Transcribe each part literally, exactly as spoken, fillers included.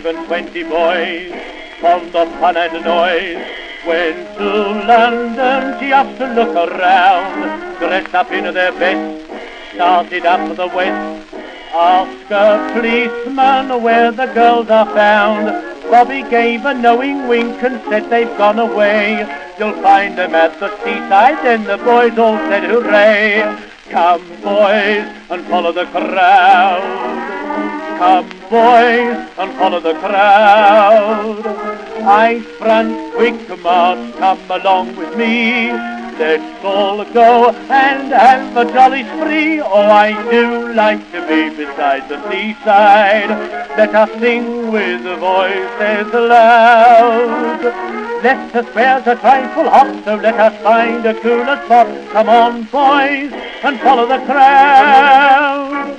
five and twenty boys, fond of fun and noise, went to London just to look around, dressed up in their best, started up for the west. Ask a policeman where the girls are found. Bobby gave a knowing wink and said they've gone away. You'll find them at the seaside. Then the boys all said hooray. Come boys and follow the crowd. Come boys and follow the crowd. Ice front, quick march, come along with me. Let's all go and have a jolly spree. Oh, I do like to be beside the seaside. Let us sing with voices loud. Let us bear a trifle hot, so let us find a cooler spot. Come on, boys, and follow the crowd.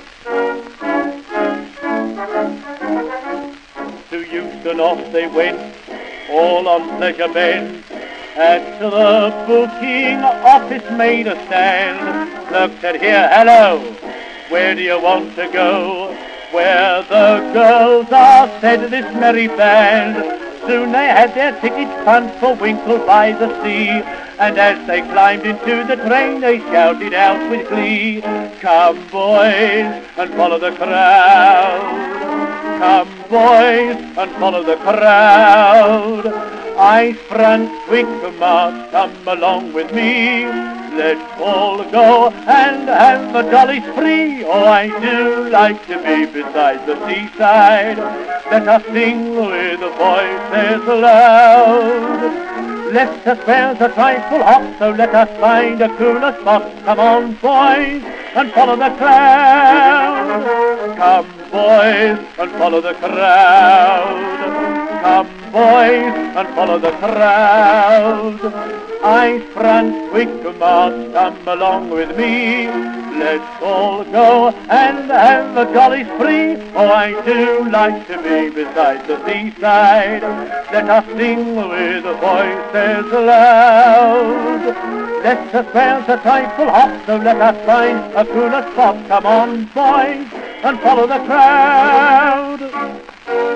To Euston off they went, all on pleasure bent. At the booking office made a stand. Clerk said, here, hello, where do you want to go? Where the girls are, said this merry band. Soon they had their tickets punched for Winkle by the sea, and as they climbed into the train they shouted out with glee. Come boys and follow the crowd. Come boys and follow the crowd. Ice front, quick march, come along with me. Let's all go and have a jolly spree. Oh, I do like to be beside the seaside. Let us sing with voices loud. Let us bear a trifle hot, so let us find a cooler spot. Come on, boys, and follow the crowd. Come, boys, and follow the crowd. Come, boys, and follow the crowd. Ice front, quick march, come along with me. Let's all go and have a jolly spree. Oh, I do like to be beside the seaside. Let us sing with voices loud. Let us bear a trifle hot, so let us find a cooler spot. Come on, boys, and follow the crowd.